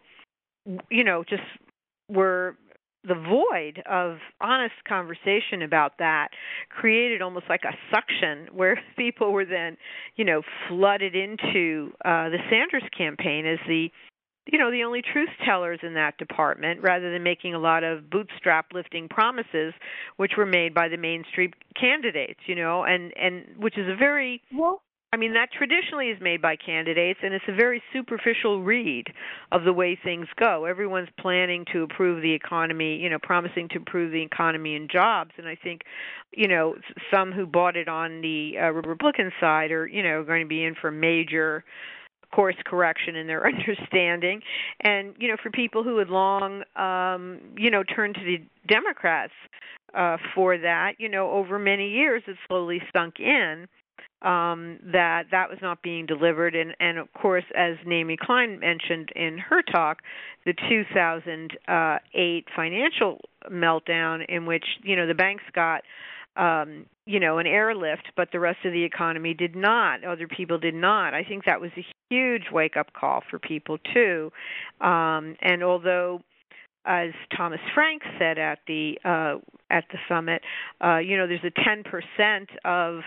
you know, just were the void of honest conversation about that created almost like a suction where people were then, you know, flooded into uh, the Sanders campaign as the, you know, the only truth tellers in that department, rather than making a lot of bootstrap lifting promises, which were made by the mainstream candidates, you know, and, and which is a very, well, I mean, that traditionally is made by candidates, and it's a very superficial read of the way things go. Everyone's planning to improve the economy, you know, promising to improve the economy and jobs, and I think, you know, some who bought it on the uh, Republican side are, you know, going to be in for major course correction in their understanding. And, you know, for people who had long, um, you know, turned to the Democrats uh, for that, you know, over many years it slowly sunk in um, that that was not being delivered. And, and of course, as Naomi Klein mentioned in her talk, the two thousand eight financial meltdown in which, you know, the banks got Um, you know, an airlift, but the rest of the economy did not. Other people did not. I think that was a huge wake-up call for people, too. Um, and although, as Thomas Frank said at the uh, at the summit, uh, you know, there's a ten percent of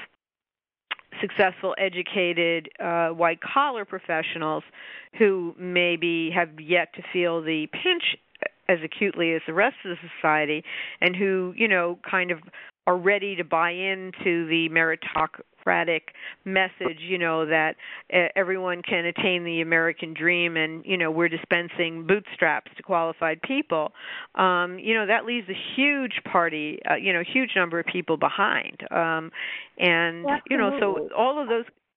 successful, educated, uh, white-collar professionals who maybe have yet to feel the pinch as acutely as the rest of the society, and who, you know, kind of are ready to buy into the meritocratic message, you know, that uh, everyone can attain the American dream and, you know, we're dispensing bootstraps to qualified people, um, you know, that leaves a huge party, uh, you know, huge number of people behind. Um, and, Absolutely. you know, so all of those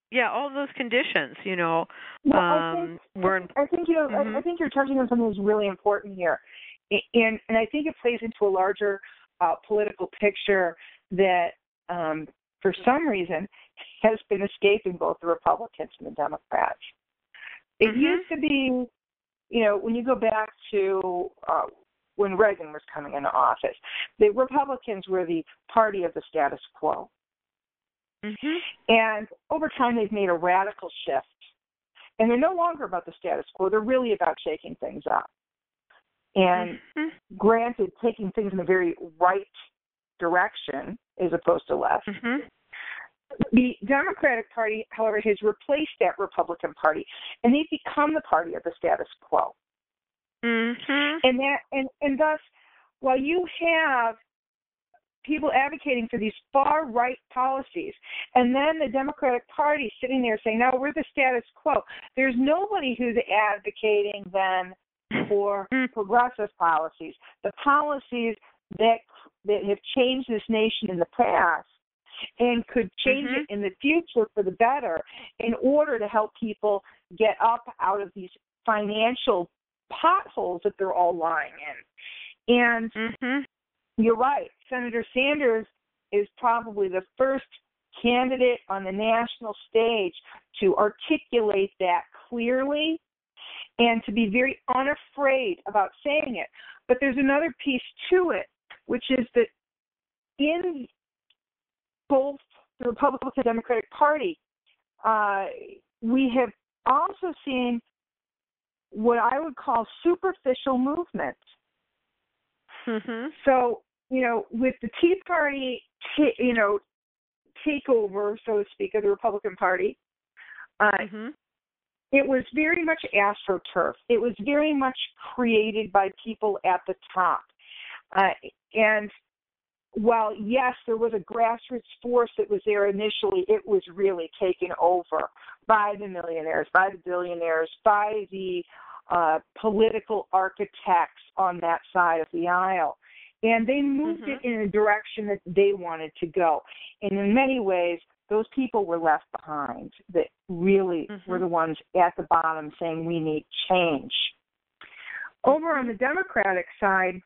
yeah, all those conditions, you know, Well, I um, think were. In, I think you know mm-hmm. I, I think you're touching on something that's really important here, and and I think it plays into a larger uh, political picture that um, for some reason has been escaping both the Republicans and the Democrats. It Mm-hmm. used to be, you know, when you go back to uh, when Reagan was coming into office, the Republicans were the party of the status quo. Mm-hmm. And over time, they've made a radical shift. And they're no longer about the status quo. They're really about shaking things up. And mm-hmm. granted, taking things in a very right direction as opposed to left. Mm-hmm. The Democratic Party, however, has replaced that Republican Party, and they've become the party of the status quo. Mm-hmm. And that, and, and thus, while you have people advocating for these far-right policies, and then the Democratic Party sitting there saying, no, we're the status quo, there's nobody who's advocating then for progressive policies, the policies that that have changed this nation in the past and could change mm-hmm. it in the future for the better in order to help people get up out of these financial potholes that they're all lying in. And mm-hmm. you're right. Senator Sanders is probably the first candidate on the national stage to articulate that clearly and to be very unafraid about saying it. But there's another piece to it, which is that in both the Republican and Democratic Party, uh, we have also seen what I would call superficial movements. Mm-hmm. So, you know, with the Tea Party, t- you know, takeover, so to speak, of the Republican Party, uh, mm-hmm. it was very much AstroTurf. It was very much created by people at the top. Uh, and while, yes, there was a grassroots force that was there initially, it was really taken over by the millionaires, by the billionaires, by the uh, political architects on that side of the aisle. And they moved mm-hmm. it in a direction that they wanted to go. And in many ways, those people were left behind that really mm-hmm. were the ones at the bottom saying we need change. Over on the Democratic side,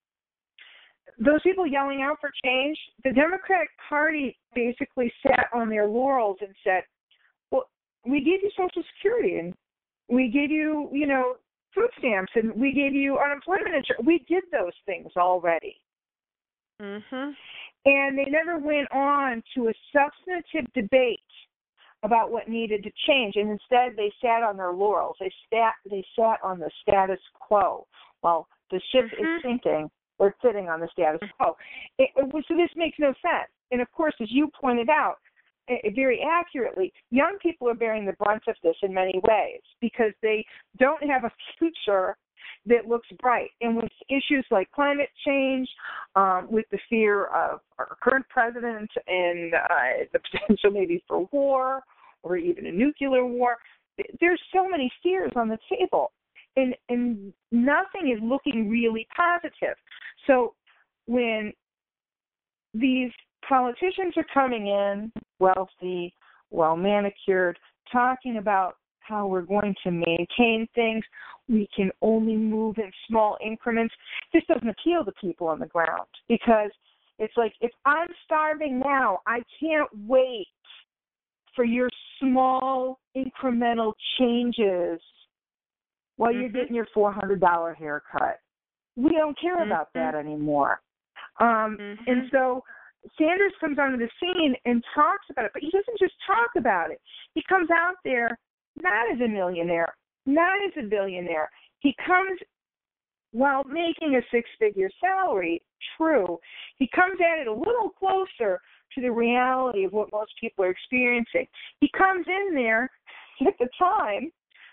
those people yelling out for change, the Democratic Party basically sat on their laurels and said, well, we gave you Social Security and we gave you, you know, food stamps and we gave you unemployment insurance. We did those things already. Mm-hmm. And they never went on to a substantive debate about what needed to change. And instead, they sat on their laurels. They sat, they sat on the status quo. While the ship mm-hmm. is sinking, they're sitting on the status quo. It, it, so this makes no sense. And, of course, as you pointed out, it, very accurately, young people are bearing the brunt of this in many ways because they don't have a future that looks bright. And with issues like climate change, um, with the fear of our current president and uh, the potential maybe for war or even a nuclear war, there's so many fears on the table. And, and nothing is looking really positive. So when these politicians are coming in, wealthy, well-manicured, talking about how we're going to maintain things, we can only move in small increments, this doesn't appeal to people on the ground because it's like, if I'm starving now, I can't wait for your small incremental changes while you're mm-hmm. getting your four hundred dollars haircut. We don't care mm-hmm. about that anymore. Um, mm-hmm. And so Sanders comes onto the scene and talks about it, but he doesn't just talk about it. He comes out there not as a millionaire, not as a billionaire. He comes while making a six-figure salary, true. He comes at it a little closer to the reality of what most people are experiencing. He comes in there at the time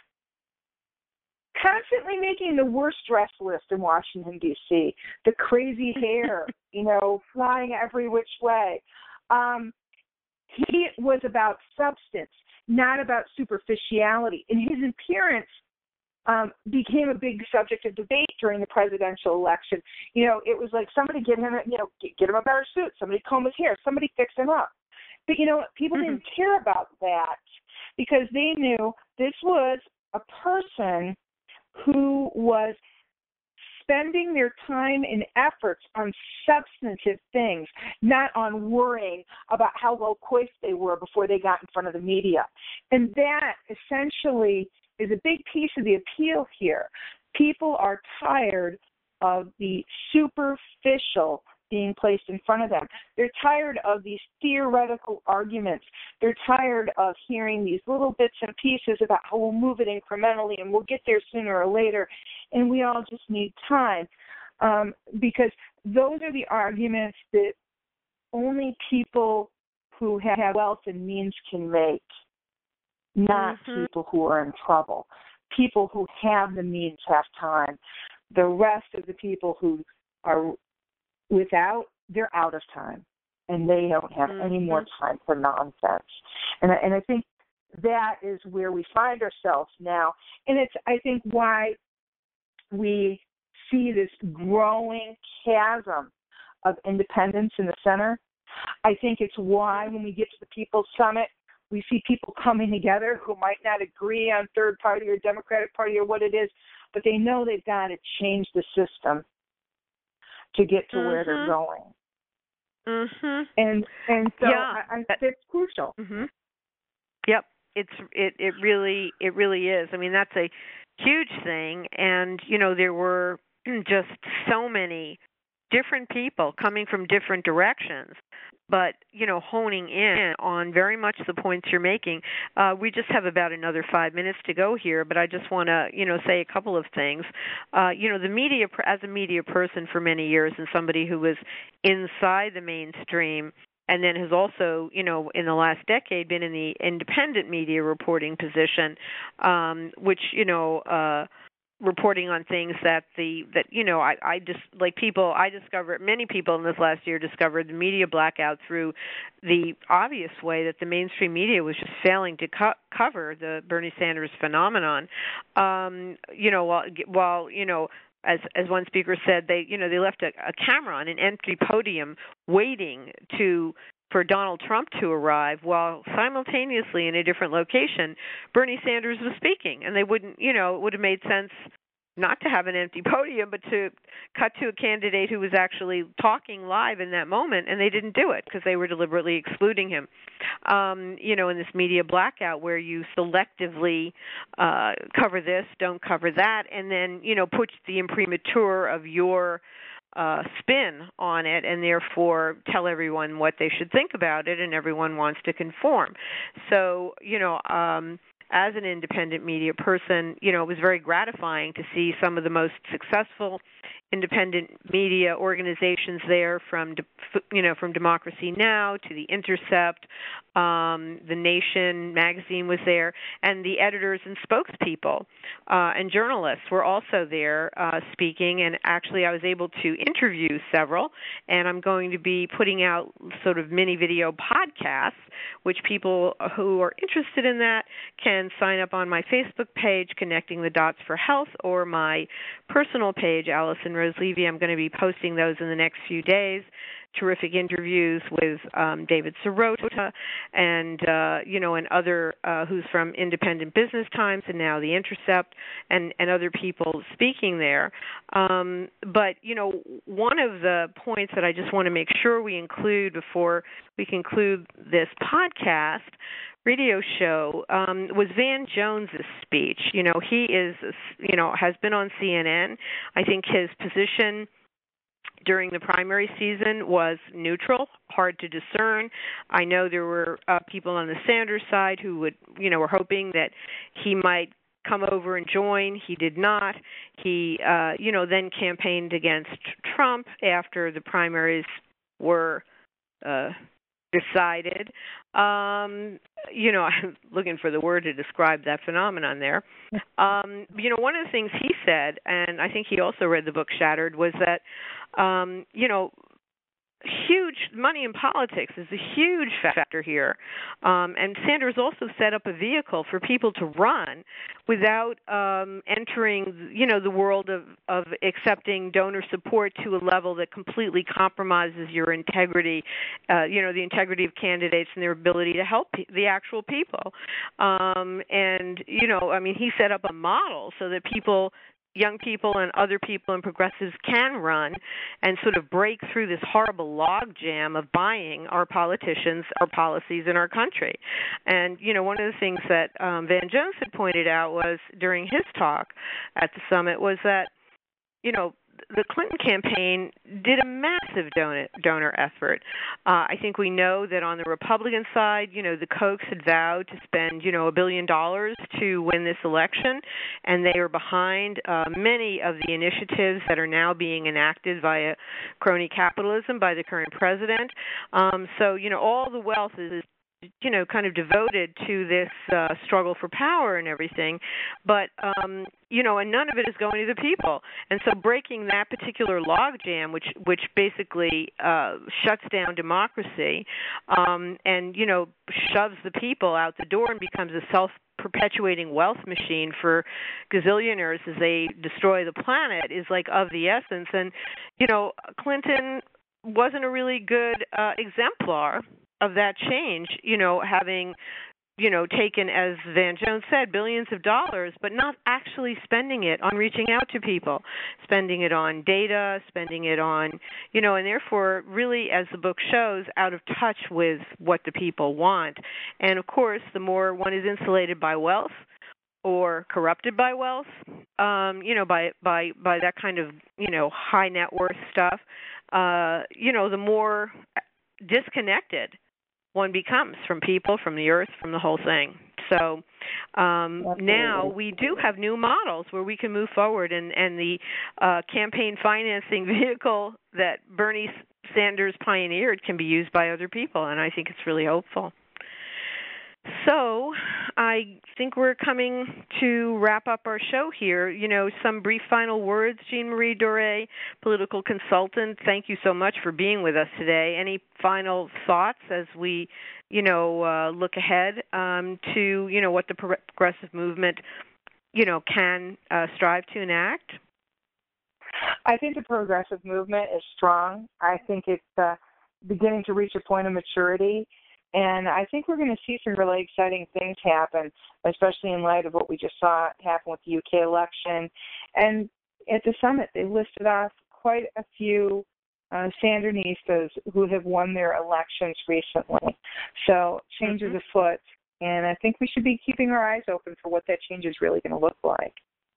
constantly making the worst dress list in Washington, D C, the crazy hair, you know, flying every which way. Um, he was about substance, not about superficiality. And his appearance um, became a big subject of debate during the presidential election. You know, it was like somebody get him, you know, get him a better suit, somebody comb his hair, somebody fix him up. But, you know, people mm-hmm. didn't care about that because they knew this was a person who was spending their time and efforts on substantive things, not on worrying about how loquacious they were before they got in front of the media. And that essentially is a big piece of the appeal here. People are tired of the superficial being placed in front of them. They're tired of these theoretical arguments. They're tired of hearing these little bits and pieces about how we'll move it incrementally and we'll get there sooner or later, and we all just need time. Um, because those are the arguments that only people who have wealth and means can make, not mm-hmm. people who are in trouble. People who have the means have time. The rest of the people who are without, they're out of time, and they don't have mm-hmm. any more time for nonsense. And I, and I think that is where we find ourselves now, and it's, I think, why we see this growing chasm of independence in the center. I think it's why when we get to the People's Summit, we see people coming together who might not agree on third party or Democratic Party or what it is, but they know they've got to change the system to get to mm-hmm. where they're going. Mm-hmm. And and so yeah. I, I think it's crucial. Mm-hmm. Yep, it's it it really it really is. I mean, that's a huge thing, and you know there were just so many different people coming from different directions, but, you know, honing in on very much the points you're making. Uh, we just have about another five minutes to go here, but I just want to, you know, say a couple of things. Uh, you know, the media, as a media person for many years and somebody who was inside the mainstream and then has also, you know, in the last decade been in the independent media reporting position, um, which, you know, uh, reporting on things that the that you know I I just like people I discovered many people in this last year discovered the media blackout through the obvious way that the mainstream media was just failing to co- cover the Bernie Sanders phenomenon. Um, you know while while you know. As as one speaker said, they you know they left a, a camera on an empty podium waiting to for Donald Trump to arrive, while simultaneously in a different location, Bernie Sanders was speaking, and they wouldn't you know it would have made sense not to have an empty podium, but to cut to a candidate who was actually talking live in that moment, and they didn't do it because they were deliberately excluding him. Um, you know, in this media blackout where you selectively uh, cover this, don't cover that, and then, you know, put the imprimatur of your uh, spin on it and therefore tell everyone what they should think about it, and everyone wants to conform. So, you know, um, as an independent media person, you know, it was very gratifying to see some of the most successful independent media organizations there, from, you know, from Democracy Now! To The Intercept, um, The Nation magazine was there, and the editors and spokespeople uh, and journalists were also there uh, speaking, and actually I was able to interview several, and I'm going to be putting out sort of mini video podcasts, which people who are interested in that can sign up on my Facebook page, Connecting the Dots for Health, or my personal page, Allison Rose Levy. I'm going to be posting those in the next few days. Terrific interviews with um, David Sirota and, uh, you know, and other, uh, who's from Independent Business Times and now The Intercept, and, and other people speaking there. Um, but, you know, one of the points that I just want to make sure we include before we conclude this podcast radio show um, was Van Jones's speech. You know, he is, you know, has been on C N N. I think his position during the primary season was neutral, hard to discern. I know there were uh, people on the Sanders side who would, you know, were hoping that he might come over and join. He did not. He, uh, you know, then campaigned against Trump after the primaries were uh, decided. Um, you know, I'm looking for the word to describe that phenomenon there. Um, you know, one of the things he said, and I think he also read the book Shattered, was that, um, you know, huge money in politics is a huge factor here. Um, and Sanders also set up a vehicle for people to run without um, entering, you know, the world of, of accepting donor support to a level that completely compromises your integrity, uh, you know, the integrity of candidates and their ability to help pe- the actual people. Um, and, you know, I mean, he set up a model so that people young people and other people and progressives can run and sort of break through this horrible logjam of buying our politicians, our policies in our country. And, you know, one of the things that um, Van Jones had pointed out was during his talk at the summit was that, you know, the Clinton campaign did a massive donor, donor effort. Uh, I think we know that on the Republican side, you know, the Kochs had vowed to spend, you know, a billion dollars to win this election, and they are behind uh, many of the initiatives that are now being enacted via crony capitalism by the current president. Um, so, you know, all the wealth is you know, kind of devoted to this uh, struggle for power and everything, but, um, you know, and none of it is going to the people. And so breaking that particular logjam, which which basically uh, shuts down democracy um, and, you know, shoves the people out the door and becomes a self perpetuating wealth machine for gazillionaires as they destroy the planet is like of the essence. And, you know, Clinton wasn't a really good uh, exemplar of that change, you know, having, you know, taken, as Van Jones said, billions of dollars, but not actually spending it on reaching out to people, spending it on data, spending it on, you know, and therefore really, as the book shows, out of touch with what the people want. And, of course, the more one is insulated by wealth or corrupted by wealth, um, you know, by, by, by that kind of, you know, high net worth stuff, uh, you know, the more disconnected one becomes from people, from the earth, from the whole thing. So um, now we do have new models where we can move forward, and, and the uh, campaign financing vehicle that Bernie Sanders pioneered can be used by other people, and I think it's really hopeful. So I think we're coming to wrap up our show here. You know, some brief final words, Jean Marie Doré, political consultant. Thank you so much for being with us today. Any final thoughts as we, you know, uh, look ahead um, to, you know, what the progressive movement, you know, can uh, strive to enact? I think the progressive movement is strong. I think it's uh, beginning to reach a point of maturity. And I think we're going to see some really exciting things happen, especially in light of what we just saw happen with the U K election. And at the summit, they listed off quite a few uh, Sandinistas who have won their elections recently. So change is mm-hmm. afoot. And I think we should be keeping our eyes open for what that change is really going to look like.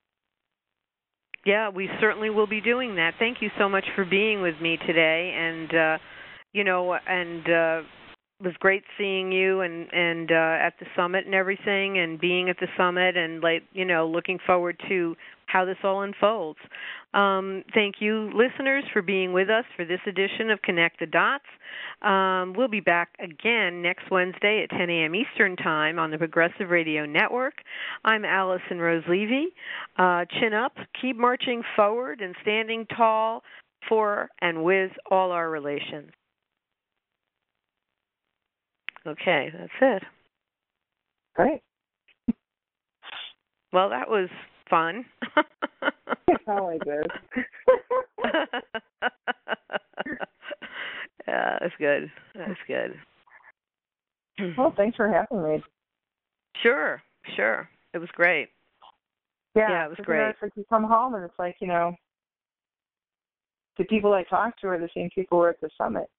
Yeah, we certainly will be doing that. Thank you so much for being with me today. And, uh, you know, and... Uh, It was great seeing you and and uh, at the summit and everything, and being at the summit, and like you know, looking forward to how this all unfolds. Um, thank you, listeners, for being with us for this edition of Connect the Dots. Um, we'll be back again next Wednesday at ten a.m. Eastern Time on the Progressive Radio Network. I'm Allison Rose Levy. Uh, chin up, keep marching forward, and standing tall for and with all our relations. Okay, that's it. Great. Well, that was fun. I like this. Yeah, that's good. That's good. Well, thanks for having me. Sure, sure. It was great. Yeah, yeah it was it's great. It's like you come home and it's like, you know, the people I talked to are the same people who were at the summit.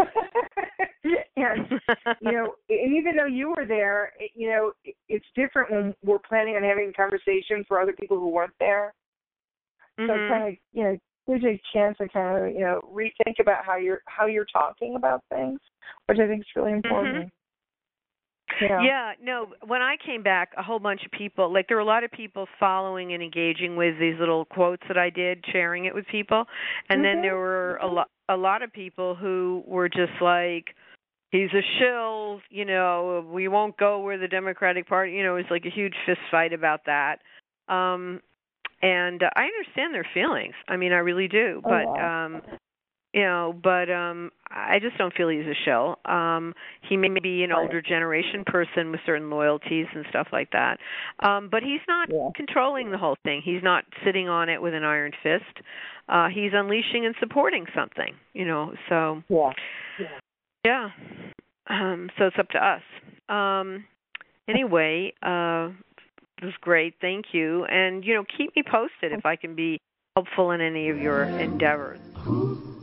And, you know, and even though you were there, it, you know, it, it's different when we're planning on having conversations for other people who weren't there. Mm-hmm. So it kind of, you know, gives you a chance to kind of, you know, rethink about how you're how you're talking about things, which I think is really important. Mm-hmm. Yeah. yeah, no, when I came back, a whole bunch of people, like there were a lot of people following and engaging with these little quotes that I did, sharing it with people. And mm-hmm. then there were a lot a lot of people who were just like, he's a shill, you know, we won't go where the Democratic Party, you know, it was like a huge fist fight about that. Um, and uh, I understand their feelings. I mean, I really do. Oh, but wow. um, you know, but um, I just don't feel he's a shill. Um, he may be an Right. older generation person with certain loyalties and stuff like that, um, but he's not Yeah. controlling the whole thing. He's not sitting on it with an iron fist. Uh, he's unleashing and supporting something, you know. So Yeah. Yeah. yeah, um, so it's up to us. Um, anyway, uh, it was great. Thank you, and you know, keep me posted if I can be helpful in any of your endeavors.